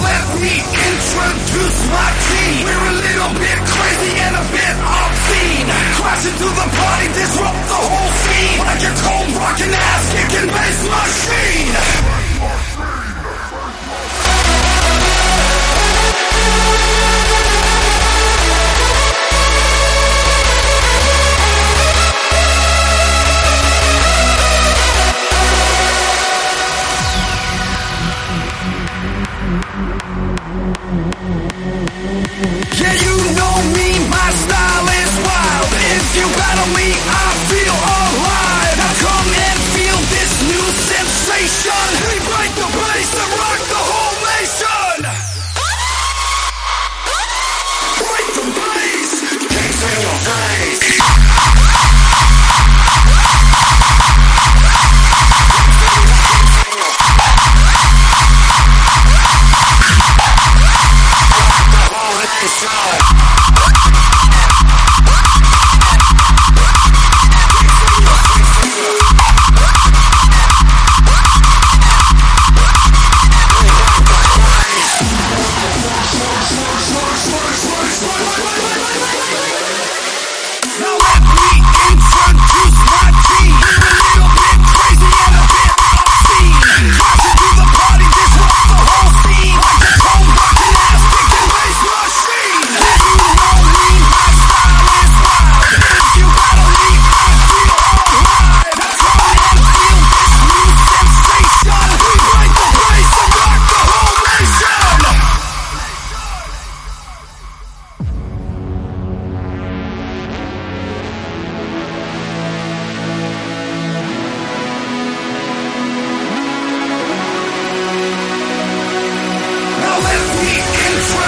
let me introduce my team. We're a little bit crazy and a bit obscene. Crash into the party, disrupt the whole scene. Like a cold rockin' ass kicking bass machine. Yeah, you know me, my style is wild. If you battle me, I feel alive. Now come and feel this new sensation. We break the bass and rock the whole nation. Break the bass, kicks in your face. Let me introduce